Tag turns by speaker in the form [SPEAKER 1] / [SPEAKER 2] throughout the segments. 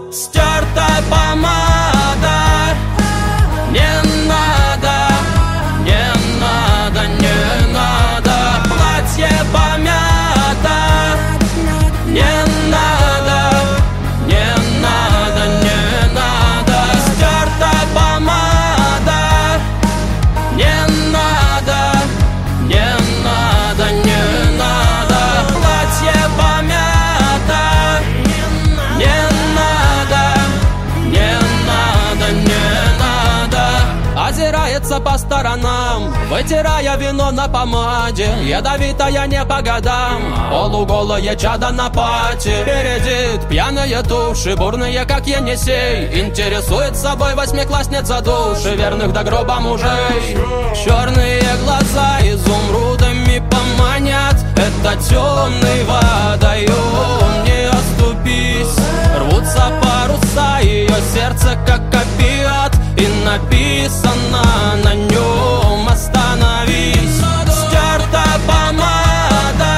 [SPEAKER 1] стертая помада. Не надо, не надо, не надо. Платье помято. Не надо, не надо, не надо. Стертая помада. Не надо, не надо, не надо. Платье помято. Не надо, не надо, не надо. Озирается по сторонам, вытирая вино на помаде. Ядовитая не по годам, полуголое чадо на пати. Передит пьяные туши, бурные как Енисей. Интересует собой восьмиклассница души, верных до гроба мужей. Черные глаза изумрудами поманят. Это темный водоем, не оступись. Рвутся паруса, ее сердце как опиат. И написано на нем: остановись. Стертая помада.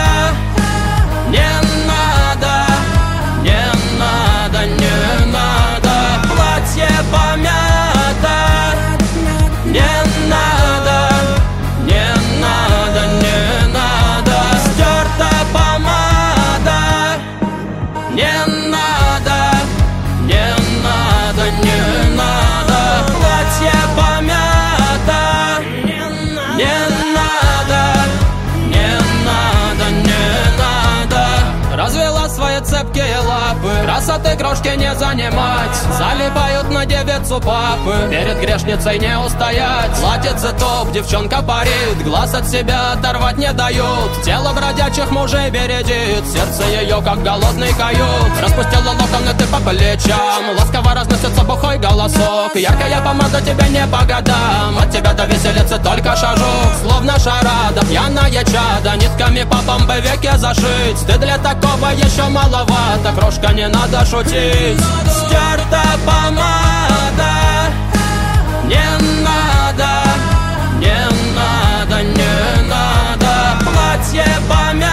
[SPEAKER 1] Не надо, не надо, не надо. Платье помято. Не надо, не надо, не надо. Стертая помада. Не надо, не надо, не надо. Платье помято. Не надо, не надо, не надо. Развела свои цепкие лапы, красоты крошки не занимать. Залипают на девицу папы, перед грешницей не устоять. Платьице топ, девчонка парит, глаз от себя оторвать не дают. Тело бродячих мужей бередит, сердце ее как голодный койот. Распустила локоны ты по плечам, ласково разносится бухой голосок. Яркая помада тебе не по годам, от тебя до виселицы только шажок. Словно шарада, пьяная чада, нитками по бомбе веки зашить. Ты для такого еще маловато, крошка, не надо шутить. Стертая помада. Не надо, не надо, не надо. Платье помято.